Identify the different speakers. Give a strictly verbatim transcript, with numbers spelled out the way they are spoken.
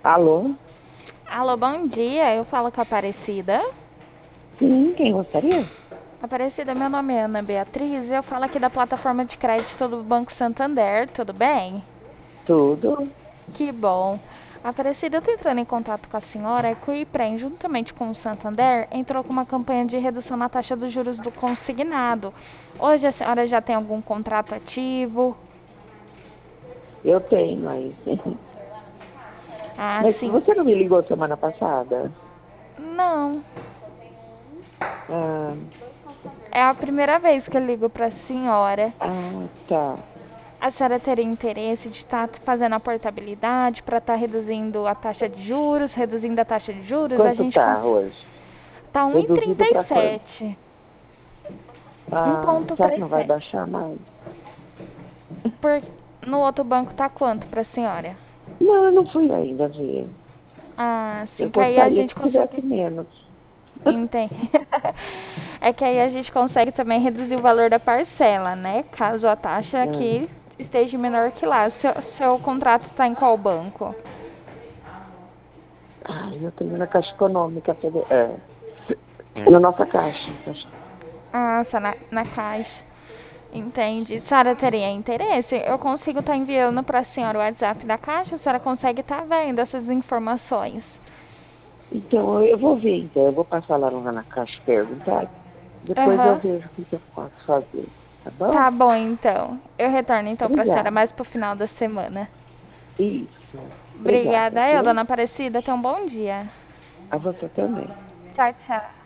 Speaker 1: Alô?
Speaker 2: Alô, bom dia. Eu falo com a Aparecida.
Speaker 1: Sim, quem gostaria?
Speaker 2: Aparecida, meu nome é Ana Beatriz. Eu falo aqui da plataforma de crédito do Banco Santander. Tudo bem?
Speaker 1: Tudo.
Speaker 2: Que bom. Aparecida, eu tô entrando em contato com a senhora. É que o IPREM, juntamente com o Santander, entrou com uma campanha de redução na taxa dos juros do consignado. Hoje a senhora já tem algum contrato ativo?
Speaker 1: Eu tenho, mas.
Speaker 2: Ah,
Speaker 1: Mas
Speaker 2: sim.
Speaker 1: você não me ligou semana passada?
Speaker 2: Não.
Speaker 1: Ah,
Speaker 2: É a primeira vez que eu ligo para a senhora.
Speaker 1: ah, tá.
Speaker 2: A senhora teria interesse de estar fazendo a portabilidade para estar reduzindo a taxa de juros, reduzindo a taxa de juros, a
Speaker 1: Quanto
Speaker 2: gente
Speaker 1: tá hoje?
Speaker 2: tá
Speaker 1: Reduzido para quanto?
Speaker 2: um vírgula trinta e sete.
Speaker 1: Ah, será que não vai
Speaker 2: um vírgula trinta e sete.
Speaker 1: baixar mais?
Speaker 2: Por no outro banco tá quanto para a senhora?
Speaker 1: Não, eu não fui ainda ver.
Speaker 2: Ah,
Speaker 1: Eu
Speaker 2: sim, que aí a
Speaker 1: gostaria
Speaker 2: gente
Speaker 1: que tivesse
Speaker 2: consegue.
Speaker 1: menos.
Speaker 2: Entende? É que aí a gente consegue também reduzir o valor da parcela, né? Caso a taxa
Speaker 1: Ah,
Speaker 2: aqui esteja menor que lá. Seu, seu contrato está em qual banco?
Speaker 1: ah, eu tenho na Caixa Econômica. Fede- É, na nossa caixa. Caixa-
Speaker 2: Ah, está na, na caixa. Entende. A senhora teria interesse? Eu consigo estar enviando para a senhora o WhatsApp da Caixa, a senhora consegue estar vendo essas informações.
Speaker 1: Então, eu vou ver, então. Eu vou passar lá na Caixa e perguntar. Depois eu
Speaker 2: Aham.
Speaker 1: vejo o que que eu posso fazer. Tá bom?
Speaker 2: Tá bom, então. Eu retorno então para a senhora
Speaker 1: Obrigada.
Speaker 2: mais pro final da semana.
Speaker 1: Isso. Obrigada,
Speaker 2: Obrigada, eu,
Speaker 1: viu?
Speaker 2: dona Aparecida. Tenha um bom dia.
Speaker 1: A você também.
Speaker 2: Tchau, tchau.